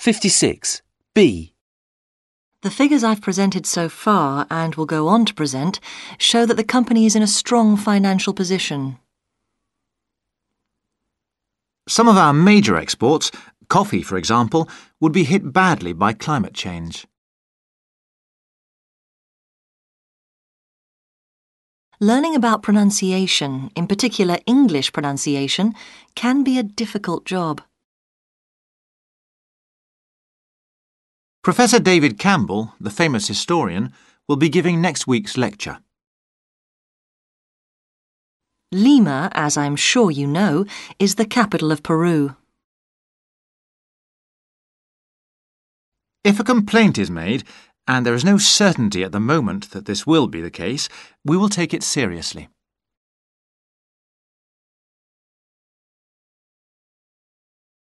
56. B. The figures I've presented so far, and will go on to present, show that the company is in a strong financial position. Some of our major exports, coffee for example, would be hit badly by climate change. Learning about pronunciation, in particular English pronunciation, can be a difficult job. Professor David Campbell, the famous historian, will be giving next week's lecture. Lima, as I'm sure you know, is the capital of Peru. If a complaint is made, and there is no certainty at the moment that this will be the case, we will take it seriously.